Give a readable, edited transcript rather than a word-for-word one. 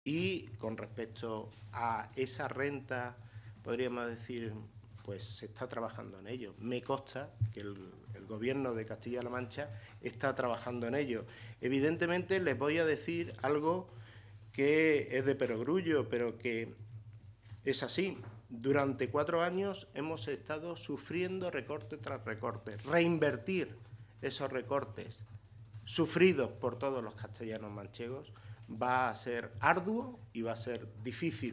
Y con respecto a esa renta, podríamos decir, pues se está trabajando en ello. Me consta que el Gobierno de Castilla-La Mancha está trabajando en ello. Evidentemente, les voy a decir algo que es de perogrullo, pero que es así. Durante 4 años hemos estado sufriendo recorte tras recorte. Reinvertir esos recortes sufridos por todos los castellanos manchegos va a ser arduo y va a ser difícil.